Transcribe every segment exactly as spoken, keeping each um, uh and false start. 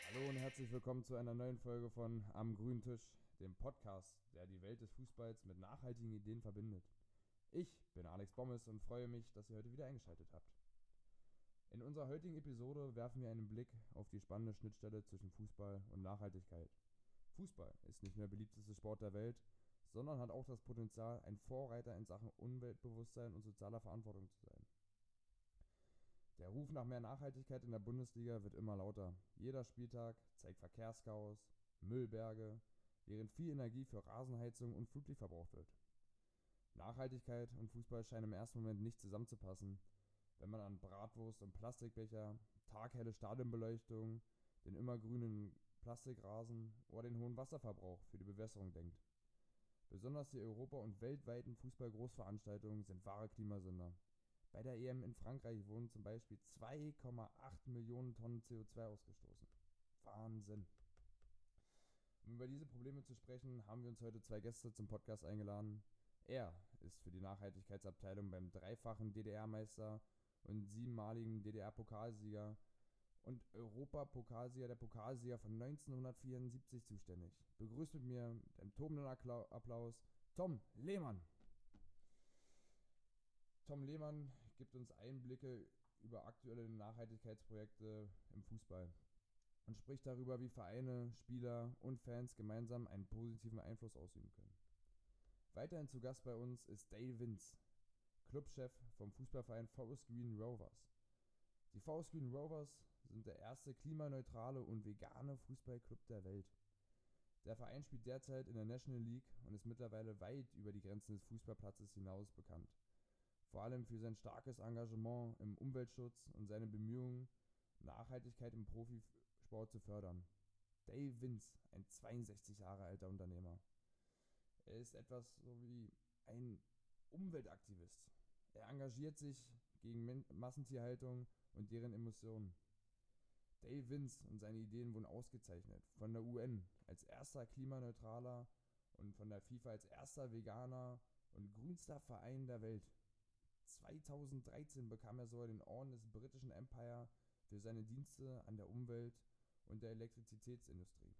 Hallo und herzlich willkommen zu einer neuen Folge von Am grünen Tisch, dem Podcast, der die Welt des Fußballs mit nachhaltigen Ideen verbindet. Ich bin Alex Bommes und freue mich, dass ihr heute wieder eingeschaltet habt. In unserer heutigen Episode werfen wir einen Blick auf die spannende Schnittstelle zwischen Fußball und Nachhaltigkeit. Fußball ist nicht nur der beliebteste Sport der Welt, sondern hat auch das Potenzial, ein Vorreiter in Sachen Umweltbewusstsein und sozialer Verantwortung zu sein. Der Ruf nach mehr Nachhaltigkeit in der Bundesliga wird immer lauter. Jeder Spieltag zeigt Verkehrschaos, Müllberge, während viel Energie für Rasenheizung und Flutlicht verbraucht wird. Nachhaltigkeit und Fußball scheinen im ersten Moment nicht zusammenzupassen, wenn man an Bratwurst und Plastikbecher, taghelle Stadionbeleuchtung, den immergrünen Plastikrasen oder den hohen Wasserverbrauch für die Bewässerung denkt. Besonders die Europa- und weltweiten Fußball-Großveranstaltungen sind wahre Klimasünder. Bei der E M in Frankreich wurden zum Beispiel zwei Komma acht Millionen Tonnen C O zwei ausgestoßen. Wahnsinn. Um über diese Probleme zu sprechen, haben wir uns heute zwei Gäste zum Podcast eingeladen. Er ist für die Nachhaltigkeitsabteilung beim dreifachen D D R-Meister und siebenmaligen D D R-Pokalsieger und Europapokalsieger der Pokalsieger von neunzehnhundertvierundsiebzig zuständig. Begrüßt mit mir mit einem tobenden Applaus Tom Lehmann. Tom Lehmann gibt uns Einblicke über aktuelle Nachhaltigkeitsprojekte im Fußball und spricht darüber, wie Vereine, Spieler und Fans gemeinsam einen positiven Einfluss ausüben können. Weiterhin zu Gast bei uns ist Dale Vince, Clubchef vom Fußballverein Forest Green Rovers. Die Forest Green Rovers sind der erste klimaneutrale und vegane Fußballclub der Welt. Der Verein spielt derzeit in der National League und ist mittlerweile weit über die Grenzen des Fußballplatzes hinaus bekannt. Vor allem für sein starkes Engagement im Umweltschutz und seine Bemühungen, Nachhaltigkeit im Profisport zu fördern. Dale Vince, ein zweiundsechzig Jahre alter Unternehmer. Er ist etwas so wie ein Umweltaktivist. Er engagiert sich gegen Massentierhaltung und deren Emissionen. Dale Vince und seine Ideen wurden ausgezeichnet von der U N als erster klimaneutraler und von der FIFA als erster veganer und grünster Verein der Welt. zweitausenddreizehn bekam er sogar den Orden des britischen Empire für seine Dienste an der Umwelt und der Elektrizitätsindustrie.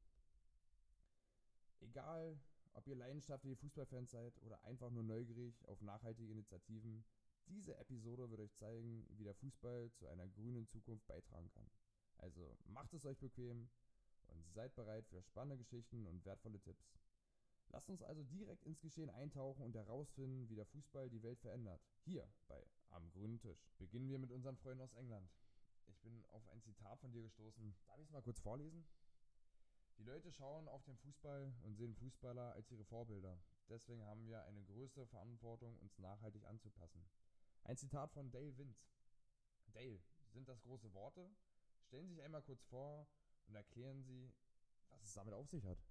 Egal, ob ihr leidenschaftliche Fußballfans seid oder einfach nur neugierig auf nachhaltige Initiativen, diese Episode wird euch zeigen, wie der Fußball zu einer grünen Zukunft beitragen kann. Also macht es euch bequem und seid bereit für spannende Geschichten und wertvolle Tipps. Lasst uns also direkt ins Geschehen eintauchen und herausfinden, wie der Fußball die Welt verändert. Hier bei Am grünen Tisch. Beginnen wir mit unseren Freunden aus England. Ich bin auf ein Zitat von dir gestoßen. Darf ich es mal kurz vorlesen? Die Leute schauen auf den Fußball und sehen Fußballer als ihre Vorbilder. Deswegen haben wir eine größere Verantwortung, uns nachhaltig anzupassen. Ein Zitat von Dale Vince. Dale, sind das große Worte? Stellen Sie sich einmal kurz vor und erklären Sie, was es damit auf sich hat.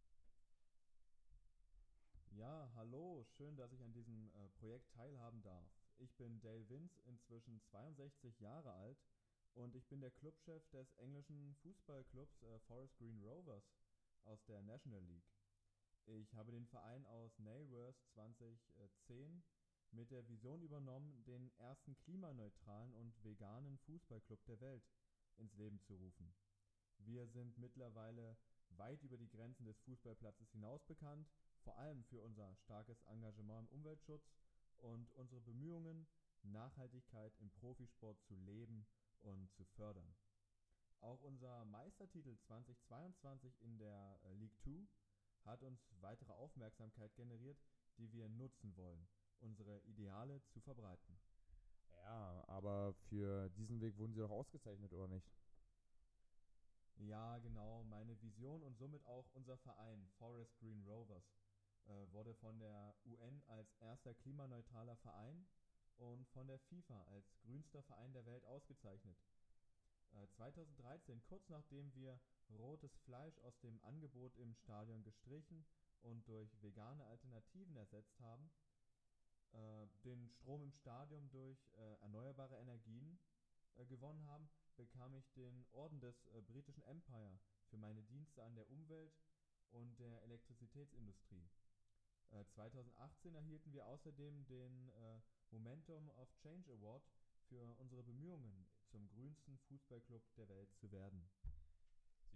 Ja, hallo, schön, dass ich an diesem äh, Projekt teilhaben darf. Ich bin Dale Vince, inzwischen zweiundsechzig Jahre alt und ich bin der Clubchef des englischen Fußballclubs äh, Forest Green Rovers aus der National League. Ich habe den Verein aus Nailworth zweitausendzehn mit der Vision übernommen, den ersten klimaneutralen und veganen Fußballclub der Welt ins Leben zu rufen. Wir sind mittlerweile weit über die Grenzen des Fußballplatzes hinaus bekannt, vor allem für unser starkes Engagement im Umweltschutz und unsere Bemühungen, Nachhaltigkeit im Profisport zu leben und zu fördern. Auch unser Meistertitel zweitausendzweiundzwanzig in der äh, League zwei hat uns weitere Aufmerksamkeit generiert, die wir nutzen wollen, unsere Ideale zu verbreiten. Ja, aber für diesen Weg wurden Sie doch ausgezeichnet, oder nicht? Ja, genau. Meine Vision und somit auch unser Verein Forest Green Rovers äh, wurde von der U N als erster klimaneutraler Verein und von der FIFA als grünster Verein der Welt ausgezeichnet. Äh, zweitausenddreizehn, kurz nachdem wir rotes Fleisch aus dem Angebot im Stadion gestrichen und durch vegane Alternativen ersetzt haben, äh, den Strom im Stadion durch äh, erneuerbare Energien äh, gewonnen haben, bekam ich den Orden des äh, britischen Empire für meine Dienste an der Umwelt und der Elektrizitätsindustrie. Äh, zweitausendachtzehn erhielten wir außerdem den äh, Momentum of Change Award für unsere Bemühungen, zum grünsten Fußballclub der Welt zu werden. Sie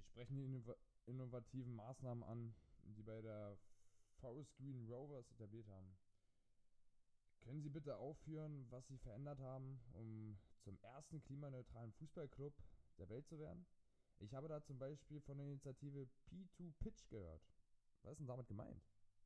Sie sprechen die innova innovativen Maßnahmen an, die bei der Forest Green Rovers etabliert haben. Können Sie bitte aufführen, was Sie verändert haben, um zum ersten klimaneutralen Fußballclub der Welt zu werden? Ich habe da zum Beispiel von der Initiative P zwei Pitch gehört. Was ist denn damit gemeint?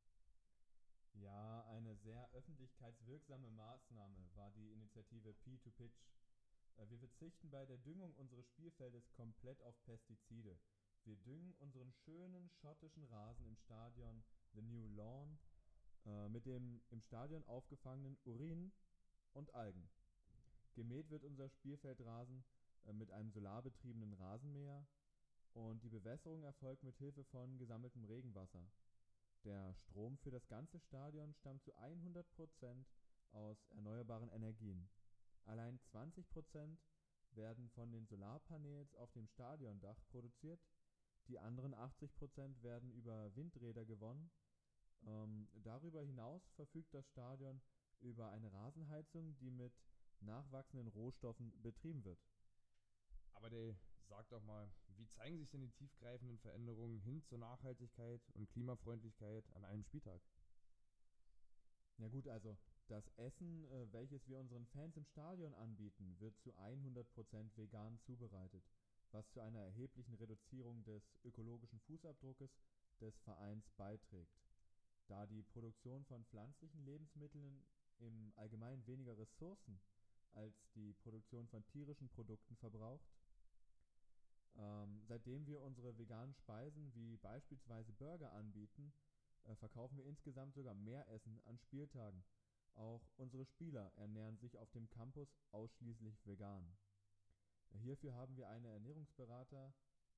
Ja, eine sehr öffentlichkeitswirksame Maßnahme war die Initiative P zwei Pitch. Äh, Wir verzichten bei der Düngung unseres Spielfeldes komplett auf Pestizide. Wir düngen unseren schönen schottischen Rasen im Stadion The New Lawn äh, mit dem im Stadion aufgefangenen Urin und Algen. Gemäht wird unser Spielfeldrasen äh, mit einem solarbetriebenen Rasenmäher und die Bewässerung erfolgt mit Hilfe von gesammeltem Regenwasser. Der Strom für das ganze Stadion stammt zu hundert Prozent aus erneuerbaren Energien. Allein zwanzig Prozent werden von den Solarpanels auf dem Stadiondach produziert, die anderen achtzig Prozent werden über Windräder gewonnen. Ähm, darüber hinaus verfügt das Stadion über eine Rasenheizung, die mit nachwachsenden Rohstoffen betrieben wird. Aber der sagt doch mal, wie zeigen sich denn die tiefgreifenden Veränderungen hin zur Nachhaltigkeit und Klimafreundlichkeit an einem Spieltag? Ja gut, also das Essen, äh, welches wir unseren Fans im Stadion anbieten, wird zu hundert Prozent vegan zubereitet, was zu einer erheblichen Reduzierung des ökologischen Fußabdruckes des Vereins beiträgt, da die Produktion von pflanzlichen Lebensmitteln im Allgemeinen weniger Ressourcen als die Produktion von tierischen Produkten verbraucht. Ähm, seitdem wir unsere veganen Speisen wie beispielsweise Burger anbieten, äh, verkaufen wir insgesamt sogar mehr Essen an Spieltagen. Auch unsere Spieler ernähren sich auf dem Campus ausschließlich vegan. Ja, hierfür haben wir eine Ernährungsberaterin,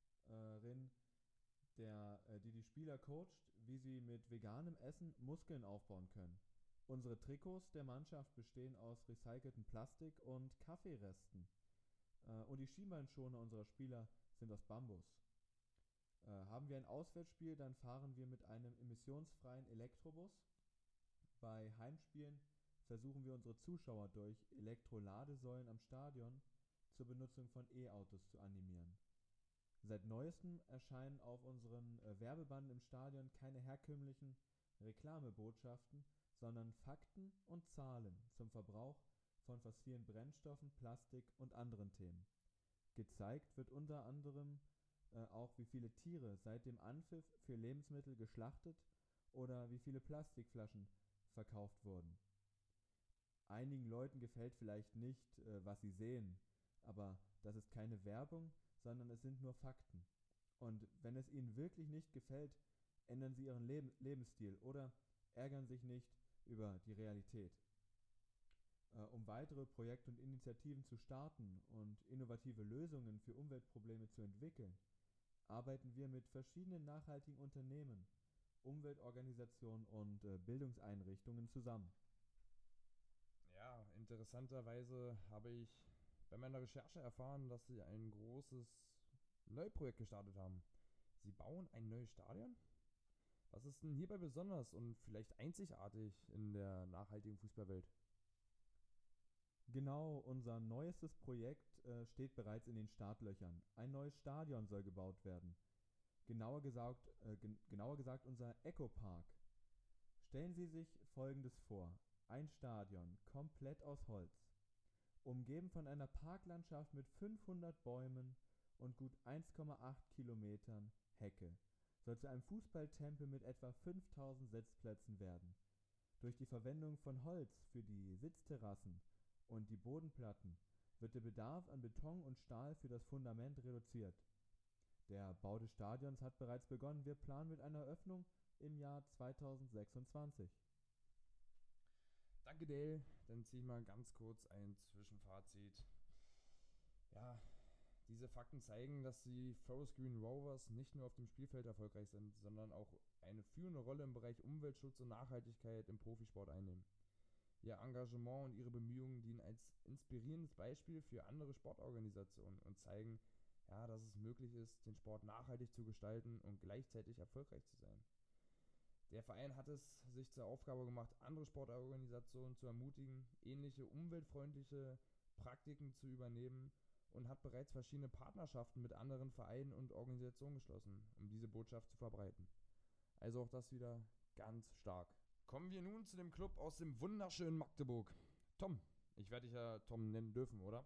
der, äh, die die Spieler coacht, wie sie mit veganem Essen Muskeln aufbauen können. Unsere Trikots der Mannschaft bestehen aus recyceltem Plastik und Kaffeeresten. Äh, und die Schienbeinschoner unserer Spieler sind aus Bambus. Äh, haben wir ein Auswärtsspiel, dann fahren wir mit einem emissionsfreien Elektrobus. Bei Heimspielen versuchen wir unsere Zuschauer durch Elektroladesäulen am Stadion zur Benutzung von E-Autos zu animieren. Seit neuestem erscheinen auf unseren äh, Werbebanden im Stadion keine herkömmlichen Reklamebotschaften, sondern Fakten und Zahlen zum Verbrauch von fossilen Brennstoffen, Plastik und anderen Themen. Gezeigt wird unter anderem äh, auch, wie viele Tiere seit dem Anpfiff für Lebensmittel geschlachtet oder wie viele Plastikflaschen verkauft wurden. Einigen Leuten gefällt vielleicht nicht, äh, was sie sehen, aber das ist keine Werbung, sondern es sind nur Fakten. Und wenn es ihnen wirklich nicht gefällt, ändern sie ihren Leb Lebensstil oder ärgern sich nicht über die Realität. Äh, um weitere Projekte und Initiativen zu starten und innovative Lösungen für Umweltprobleme zu entwickeln, arbeiten wir mit verschiedenen nachhaltigen Unternehmen, Umweltorganisationen und äh, Bildungseinrichtungen zusammen. Ja, interessanterweise habe ich bei meiner Recherche erfahren, dass Sie ein großes Neuprojekt gestartet haben. Sie bauen ein neues Stadion? Was ist denn hierbei besonders und vielleicht einzigartig in der nachhaltigen Fußballwelt? Genau, unser neuestes Projekt äh, steht bereits in den Startlöchern. Ein neues Stadion soll gebaut werden. Genauer gesagt, äh, gen genauer gesagt unser Eco-Park. Stellen Sie sich Folgendes vor. Ein Stadion, komplett aus Holz, umgeben von einer Parklandschaft mit fünfhundert Bäumen und gut eins Komma acht Kilometern Hecke, soll zu einem Fußballtempel mit etwa fünftausend Sitzplätzen werden. Durch die Verwendung von Holz für die Sitzterrassen und die Bodenplatten wird der Bedarf an Beton und Stahl für das Fundament reduziert. Der Bau des Stadions hat bereits begonnen. Wir planen mit einer Eröffnung im Jahr zweitausendsechsundzwanzig. Danke, Dale. Dann ziehe ich mal ganz kurz ein Zwischenfazit. Ja, diese Fakten zeigen, dass die Forest Green Rovers nicht nur auf dem Spielfeld erfolgreich sind, sondern auch eine führende Rolle im Bereich Umweltschutz und Nachhaltigkeit im Profisport einnehmen. Ihr Engagement und ihre Bemühungen dienen als inspirierendes Beispiel für andere Sportorganisationen und zeigen, ja, dass es möglich ist, den Sport nachhaltig zu gestalten und gleichzeitig erfolgreich zu sein. Der Verein hat es sich zur Aufgabe gemacht, andere Sportorganisationen zu ermutigen, ähnliche umweltfreundliche Praktiken zu übernehmen und hat bereits verschiedene Partnerschaften mit anderen Vereinen und Organisationen geschlossen, um diese Botschaft zu verbreiten. Also auch das wieder ganz stark. Kommen wir nun zu dem Club aus dem wunderschönen Magdeburg. Tom, ich werde dich ja Tom nennen dürfen, oder?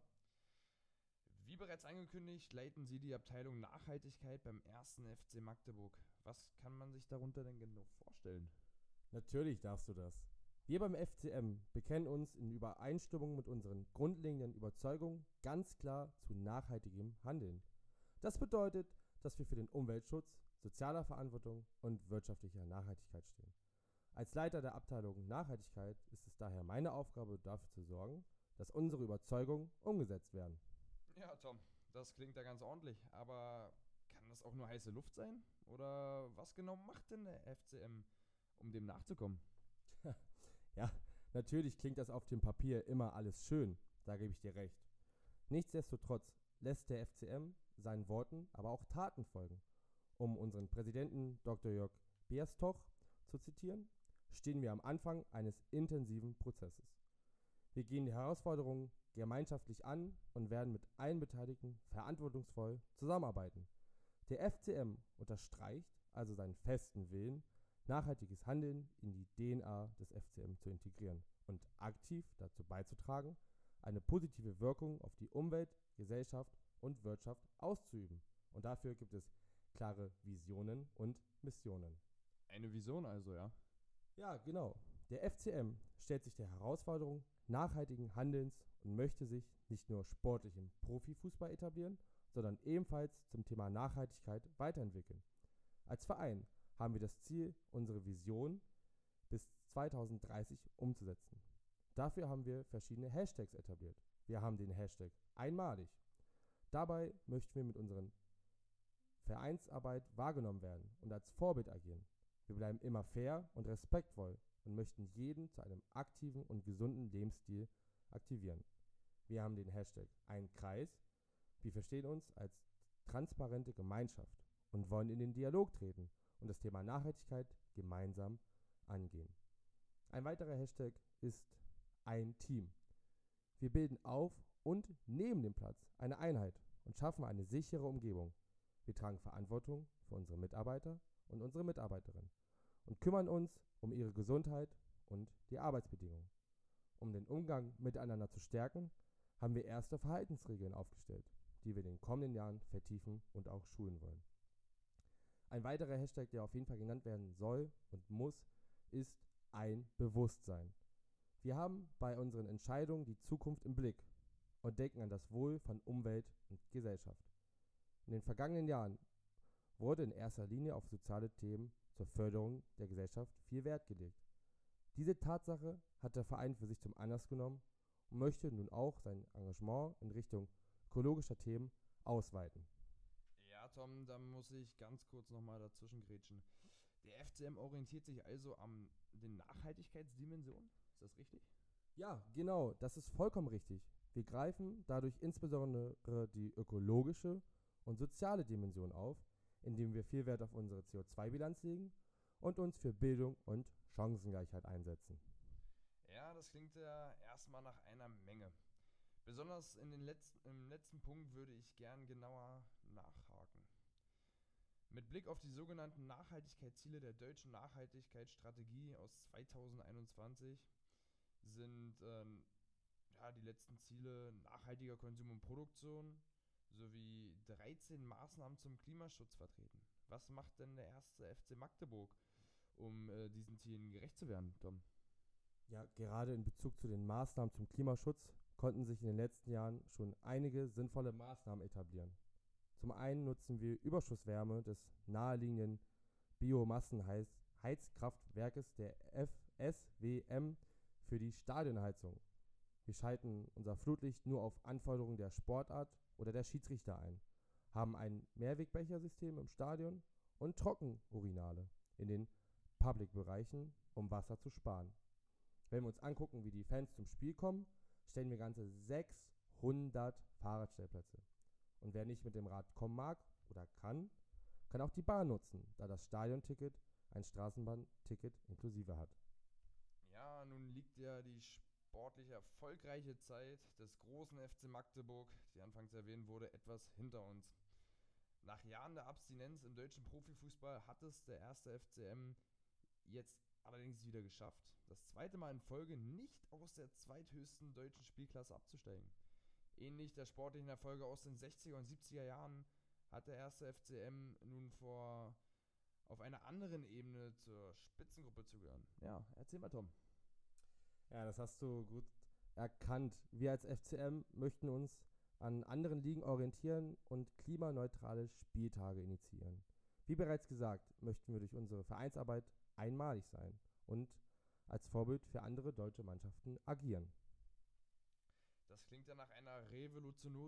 Wie bereits angekündigt, leiten Sie die Abteilung Nachhaltigkeit beim ersten F C Magdeburg. Was kann man sich darunter denn genau vorstellen? Natürlich darfst du das. Wir beim F C M bekennen uns in Übereinstimmung mit unseren grundlegenden Überzeugungen ganz klar zu nachhaltigem Handeln. Das bedeutet, dass wir für den Umweltschutz, sozialer Verantwortung und wirtschaftlicher Nachhaltigkeit stehen. Als Leiter der Abteilung Nachhaltigkeit ist es daher meine Aufgabe, dafür zu sorgen, dass unsere Überzeugungen umgesetzt werden. Ja, Tom, das klingt ja ganz ordentlich, aber kann das auch nur heiße Luft sein? Oder was genau macht denn der F C M, um dem nachzukommen? Ja, natürlich klingt das auf dem Papier immer alles schön, da gebe ich dir recht. Nichtsdestotrotz lässt der F C M seinen Worten aber auch Taten folgen. Um unseren Präsidenten Doktor Jörg Bierstoch zu zitieren, stehen wir am Anfang eines intensiven Prozesses. Wir gehen die Herausforderungen gemeinschaftlich an und werden mit allen Beteiligten verantwortungsvoll zusammenarbeiten. Der F C M unterstreicht also seinen festen Willen, nachhaltiges Handeln in die D N A des F C M zu integrieren und aktiv dazu beizutragen, eine positive Wirkung auf die Umwelt, Gesellschaft und Wirtschaft auszuüben. Und dafür gibt es klare Visionen und Missionen. Eine Vision also, ja? Ja, genau. Der F C M stellt sich der Herausforderung nachhaltigen Handelns und möchte sich nicht nur sportlich im Profifußball etablieren, sondern ebenfalls zum Thema Nachhaltigkeit weiterentwickeln. Als Verein haben wir das Ziel, unsere Vision bis zweitausenddreißig umzusetzen. Dafür haben wir verschiedene Hashtags etabliert. Wir haben den Hashtag einmalig. Dabei möchten wir mit unserer Vereinsarbeit wahrgenommen werden und als Vorbild agieren. Wir bleiben immer fair und respektvoll und möchten jeden zu einem aktiven und gesunden Lebensstil aktivieren. Wir haben den Hashtag Ein Kreis. Wir verstehen uns als transparente Gemeinschaft und wollen in den Dialog treten und das Thema Nachhaltigkeit gemeinsam angehen. Ein weiterer Hashtag ist Ein Team. Wir bilden auf und neben dem Platz eine Einheit und schaffen eine sichere Umgebung. Wir tragen Verantwortung für unsere Mitarbeiter und unsere Mitarbeiterinnen und kümmern uns um ihre Gesundheit und die Arbeitsbedingungen. Um den Umgang miteinander zu stärken, haben wir erste Verhaltensregeln aufgestellt, die wir in den kommenden Jahren vertiefen und auch schulen wollen. Ein weiterer Hashtag, der auf jeden Fall genannt werden soll und muss, ist ein Bewusstsein. Wir haben bei unseren Entscheidungen die Zukunft im Blick und denken an das Wohl von Umwelt und Gesellschaft. In den vergangenen Jahren wurde in erster Linie auf soziale Themen zur Förderung der Gesellschaft viel Wert gelegt. Diese Tatsache hat der Verein für sich zum Anlass genommen und möchte nun auch sein Engagement in Richtung ökologischer Themen ausweiten. Ja, Tom, da muss ich ganz kurz nochmal dazwischen grätschen. Der F C M orientiert sich also an den Nachhaltigkeitsdimensionen, ist das richtig? Ja, genau, das ist vollkommen richtig. Wir greifen dadurch insbesondere die ökologische und soziale Dimension auf, indem wir viel Wert auf unsere C O zwei Bilanz legen und uns für Bildung und Chancengleichheit einsetzen. Ja, das klingt ja erstmal nach einer Menge. Besonders in den letzten, im letzten Punkt würde ich gern genauer nachhaken. Mit Blick auf die sogenannten Nachhaltigkeitsziele der deutschen Nachhaltigkeitsstrategie aus zweitausendeinundzwanzig sind ähm, ja, die letzten Ziele nachhaltiger Konsum und Produktion sowie dreizehn Maßnahmen zum Klimaschutz vertreten. Was macht denn der erste F C Magdeburg, um äh, diesen Zielen gerecht zu werden, Tom? Ja, gerade in Bezug zu den Maßnahmen zum Klimaschutz konnten sich in den letzten Jahren schon einige sinnvolle Maßnahmen etablieren. Zum einen nutzen wir Überschusswärme des naheliegenden Biomassenheizkraftwerkes der F S W M für die Stadionheizung. Wir schalten unser Flutlicht nur auf Anforderungen der Sportart oder der Schiedsrichter ein, haben ein Mehrwegbechersystem im Stadion und Trockenurinale in den Public-Bereichen, um Wasser zu sparen. Wenn wir uns angucken, wie die Fans zum Spiel kommen, stellen wir ganze sechshundert Fahrradstellplätze. Und wer nicht mit dem Rad kommen mag oder kann, kann auch die Bahn nutzen, da das Stadionticket ein Straßenbahnticket inklusive hat. Ja, nun liegt ja die sportlich erfolgreiche Zeit des großen F C Magdeburg, die anfangs erwähnt wurde, etwas hinter uns. Nach Jahren der Abstinenz im deutschen Profifußball hat es der erste F C M jetzt allerdings wieder geschafft, das zweite Mal in Folge nicht aus der zweithöchsten deutschen Spielklasse abzusteigen. Ähnlich der sportlichen Erfolge aus den sechziger und siebziger Jahren hat der erste F C M nun vor, auf einer anderen Ebene zur Spitzengruppe zu gehören. Ja, erzähl mal, Tom. Ja, das hast du gut erkannt. Wir als F C M möchten uns an anderen Ligen orientieren und klimaneutrale Spieltage initiieren. Wie bereits gesagt, möchten wir durch unsere Vereinsarbeit einmalig sein und als Vorbild für andere deutsche Mannschaften agieren. Das klingt ja nach einer revolutionu-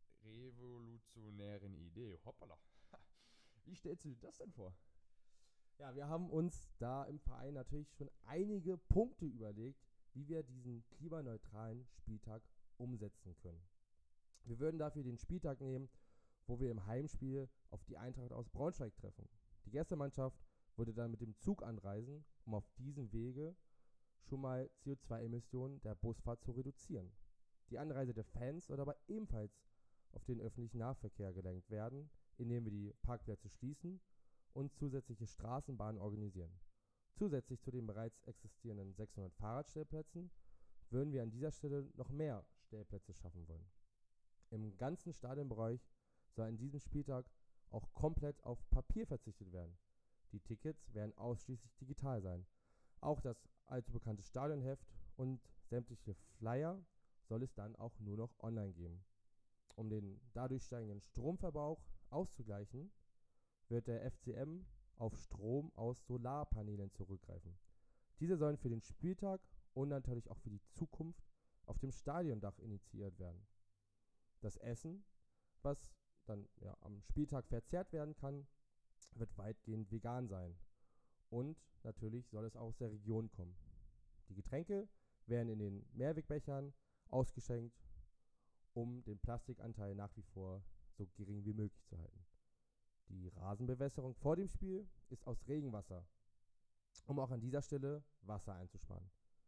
revolutionären Idee. Hoppala. Wie stellst du dir das denn vor? Ja, wir haben uns da im Verein natürlich schon einige Punkte überlegt, wie wir diesen klimaneutralen Spieltag umsetzen können. Wir würden dafür den Spieltag nehmen, wo wir im Heimspiel auf die Eintracht aus Braunschweig treffen. Die Gästemannschaft würde dann mit dem Zug anreisen, um auf diesem Wege schon mal C O zwei Emissionen der Busfahrt zu reduzieren. Die Anreise der Fans soll aber ebenfalls auf den öffentlichen Nahverkehr gelenkt werden, indem wir die Parkplätze schließen und zusätzliche Straßenbahnen organisieren. Zusätzlich zu den bereits existierenden sechshundert Fahrradstellplätzen würden wir an dieser Stelle noch mehr Stellplätze schaffen wollen. Im ganzen Stadionbereich soll an diesem Spieltag auch komplett auf Papier verzichtet werden. Die Tickets werden ausschließlich digital sein. Auch das allzubekannte Stadionheft und sämtliche Flyer soll es dann auch nur noch online geben. Um den dadurch steigenden Stromverbrauch auszugleichen, wird der F C M auf Strom aus Solarpanelen zurückgreifen. Diese sollen für den Spieltag und natürlich auch für die Zukunft auf dem Stadiondach initiiert werden. Das Essen, was dann ja, am Spieltag verzehrt werden kann, wird weitgehend vegan sein. Und natürlich soll es auch aus der Region kommen. Die Getränke werden in den Mehrwegbechern ausgeschenkt, um den Plastikanteil nach wie vor so gering wie möglich zu halten. Die Rasenbewässerung vor dem Spiel ist aus Regenwasser, um auch an dieser Stelle Wasser einzusparen.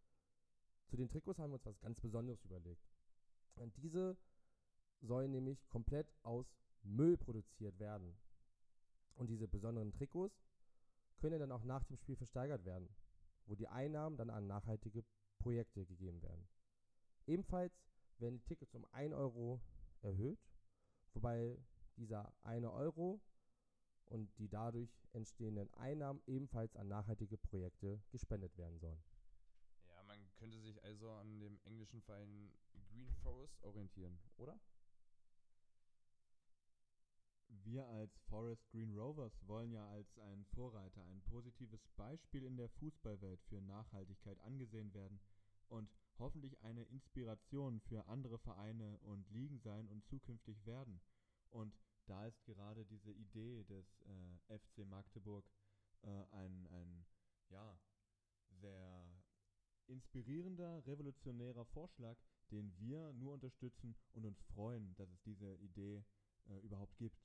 Zu den Trikots haben wir uns was ganz Besonderes überlegt. Und diese sollen nämlich komplett aus Müll produziert werden. Und diese besonderen Trikots können dann auch nach dem Spiel versteigert werden, wo die Einnahmen dann an nachhaltige Projekte gegeben werden. Ebenfalls werden die Tickets um ein Euro erhöht, wobei dieser eine Euro und die dadurch entstehenden Einnahmen ebenfalls an nachhaltige Projekte gespendet werden sollen. Ja, man könnte sich also an dem englischen Verein Green Forest orientieren, oder? Wir als Forest Green Rovers wollen ja als ein Vorreiter, ein positives Beispiel in der Fußballwelt für Nachhaltigkeit angesehen werden und hoffentlich eine Inspiration für andere Vereine und Ligen sein und zukünftig werden. Und da ist gerade diese Idee des äh, F C Magdeburg äh, ein, ein ja, sehr inspirierender, revolutionärer Vorschlag, den wir nur unterstützen und uns freuen, dass es diese Idee äh, überhaupt gibt.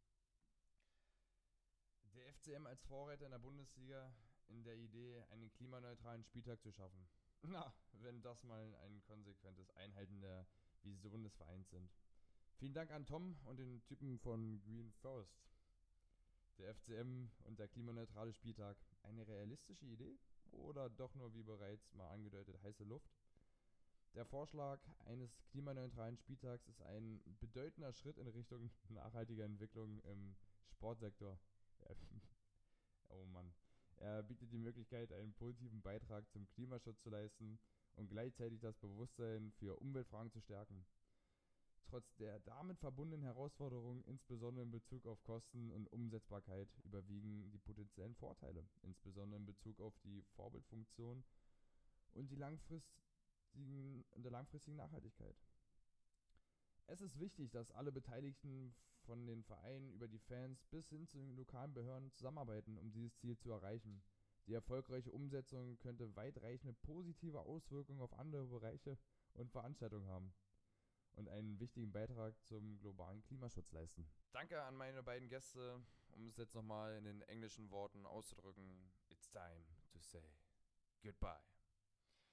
Der F C M als Vorreiter in der Bundesliga in der Idee, einen klimaneutralen Spieltag zu schaffen. Na, wenn das mal ein konsequentes Einhalten der Vision des Vereins sind. Vielen Dank an Tom und den Typen von Green Forest. Der F C M und der klimaneutrale Spieltag. Eine realistische Idee? Oder doch nur, wie bereits mal angedeutet, heiße Luft? Der Vorschlag eines klimaneutralen Spieltags ist ein bedeutender Schritt in Richtung nachhaltiger Entwicklung im Sportsektor. Oh Mann. Er bietet die Möglichkeit, einen positiven Beitrag zum Klimaschutz zu leisten und gleichzeitig das Bewusstsein für Umweltfragen zu stärken. Trotz der damit verbundenen Herausforderungen, insbesondere in Bezug auf Kosten und Umsetzbarkeit, überwiegen die potenziellen Vorteile, insbesondere in Bezug auf die Vorbildfunktion und die langfristigen, der langfristigen Nachhaltigkeit. Es ist wichtig, dass alle Beteiligten von den Vereinen über die Fans bis hin zu den lokalen Behörden zusammenarbeiten, um dieses Ziel zu erreichen. Die erfolgreiche Umsetzung könnte weitreichende positive Auswirkungen auf andere Bereiche und Veranstaltungen haben und einen wichtigen Beitrag zum globalen Klimaschutz leisten. Danke an meine beiden Gäste, um es jetzt nochmal in den englischen Worten auszudrücken. It's time to say goodbye.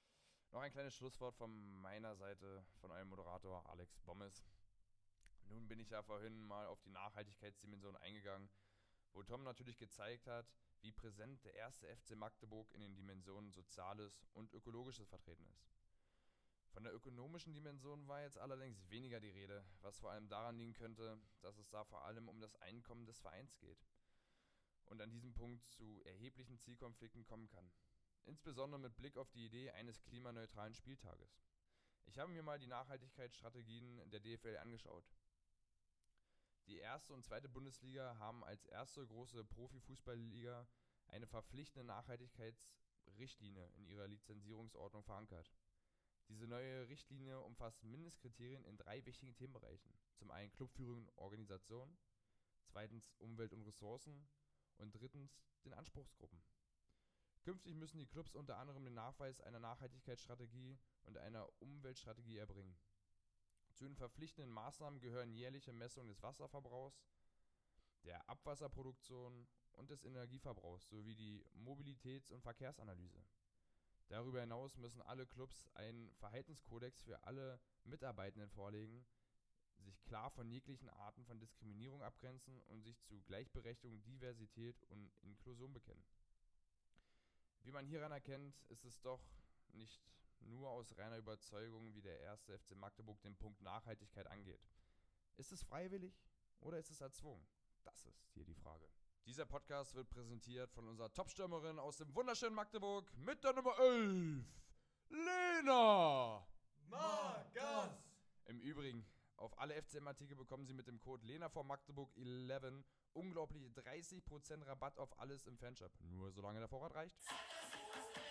Noch ein kleines Schlusswort von meiner Seite, von eurem Moderator Alex Bommes. Nun bin ich ja vorhin mal auf die Nachhaltigkeitsdimension eingegangen, wo Tom natürlich gezeigt hat, wie präsent der erste F C Magdeburg in den Dimensionen Soziales und Ökologisches vertreten ist. Von der ökonomischen Dimension war jetzt allerdings weniger die Rede, was vor allem daran liegen könnte, dass es da vor allem um das Einkommen des Vereins geht und an diesem Punkt zu erheblichen Zielkonflikten kommen kann. Insbesondere mit Blick auf die Idee eines klimaneutralen Spieltages. Ich habe mir mal die Nachhaltigkeitsstrategien der D F L angeschaut. Die erste und zweite Bundesliga haben als erste große Profifußballliga eine verpflichtende Nachhaltigkeitsrichtlinie in ihrer Lizenzierungsordnung verankert. Diese neue Richtlinie umfasst Mindestkriterien in drei wichtigen Themenbereichen. Zum einen Clubführung und Organisation, zweitens Umwelt und Ressourcen und drittens den Anspruchsgruppen. Künftig müssen die Clubs unter anderem den Nachweis einer Nachhaltigkeitsstrategie und einer Umweltstrategie erbringen. Zu den verpflichtenden Maßnahmen gehören jährliche Messungen des Wasserverbrauchs, der Abwasserproduktion und des Energieverbrauchs sowie die Mobilitäts- und Verkehrsanalyse. Darüber hinaus müssen alle Clubs einen Verhaltenskodex für alle Mitarbeitenden vorlegen, sich klar von jeglichen Arten von Diskriminierung abgrenzen und sich zu Gleichberechtigung, Diversität und Inklusion bekennen. Wie man hieran erkennt, ist es doch nicht nur aus reiner Überzeugung, wie der erste F C Magdeburg den Punkt Nachhaltigkeit angeht. Ist es freiwillig oder ist es erzwungen? Das ist hier die Frage. Dieser Podcast wird präsentiert von unserer Top-Stürmerin aus dem wunderschönen Magdeburg mit der Nummer elf, Lena Magas! Im Übrigen, auf alle F C M-Artikel bekommen Sie mit dem Code Lena von Magdeburg elf unglaubliche dreißig Prozent Rabatt auf alles im Fanshop. Nur solange der Vorrat reicht.